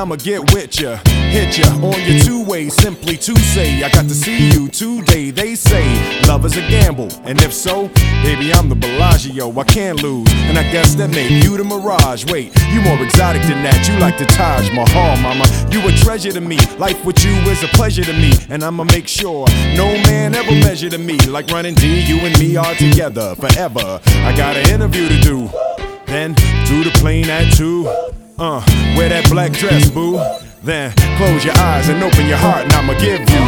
I'ma get with ya. Hit ya on your two-way, simply to say I got to see you today. They say love is a gamble, and if so, baby, I'm the Bellagio, I can't lose. And I guess that make you the Mirage. Wait, you more exotic than that, you like the Taj Mahal, mama. You a treasure to me, life with you is a pleasure to me. And I'ma make sure no man ever measure to me. Like running D, you and me are together forever. I got an interview to do, then do the plane at 2. Wear that black dress, boo. Then close your eyes and open your heart, and I'ma give you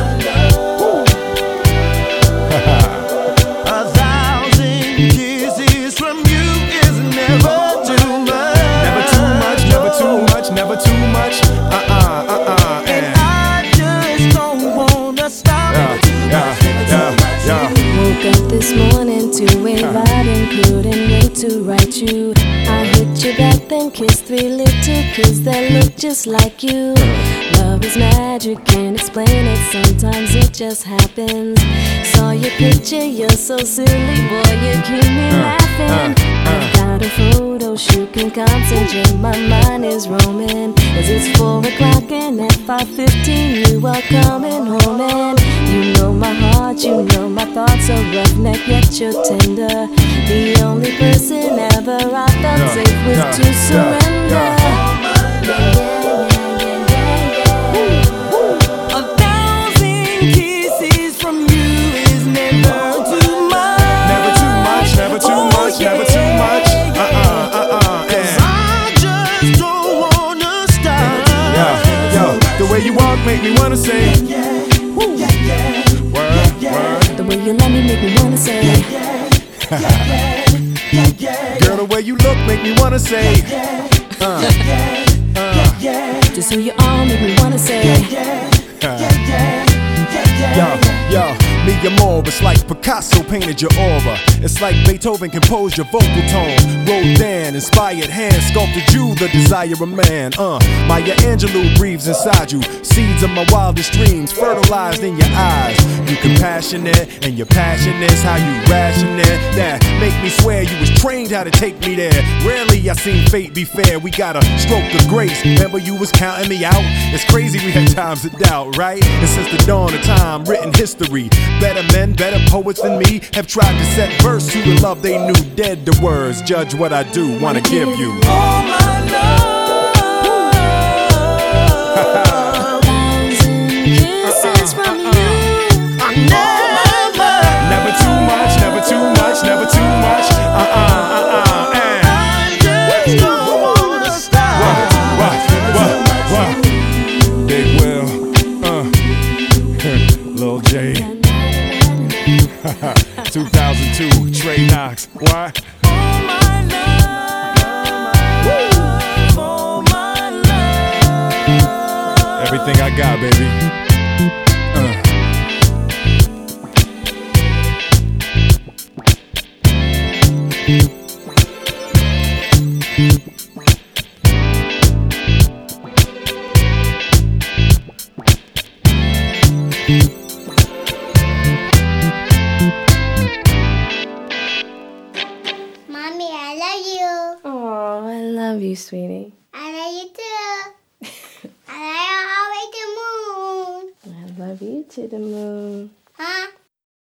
a thousand kisses from you is never too much. Never too much, never too much, never too much. And I just don't wanna stop. Woke up this morning to a ride and couldn't wait to write you. I hit you back, then kissed 3 little kids that look just like you. Love is magic, can't explain it, sometimes it just happens. Saw your picture, you're so silly, boy, you keep me laughing. I've got a photo shoot, can concentrate, my mind is roaming. As it's 4 o'clock and at 5:15 you are coming home. And you know my heart, you know my thoughts are roughneck yet you're tender. The only person ever I felt safe with to surrender. A thousand kisses from you is never too much. Never too much, never too much, never too much. Cause I just don't wanna stop. Yo, the way you walk make me wanna say word. The way you love me make me wanna say Girl, the way you look make me wanna say just who you are make me wanna say Yo, me and more, it's like Picasso painted your aura. It's like Beethoven composed your vocal tone. Rodin inspired hand sculpted you, the desire of man. Maya Angelou breathes inside you. Seeds of my wildest dreams fertilized in your eyes. You compassionate and your passion is how you rationate. That make me swear you was trained how to take me there. Rarely I seen fate be fair. We got a stroke of grace. Remember you was counting me out? It's crazy we had times of doubt, right? And since the dawn of time, written history. Better men, better poets than me have tried to set verse to the love they knew. Dead to words, judge what I do, wanna give you all my love. thousand kisses from you. Never too much, never too much, never too much. I just don't wanna stop. What? Big Will, Lil J. 2002, Trey Knox. Why? All my love, all my love. Everything I got, baby. Mommy, I love you. Oh, I love you, sweetie. I love you too. I love you all the way to the moon. I love you to the moon.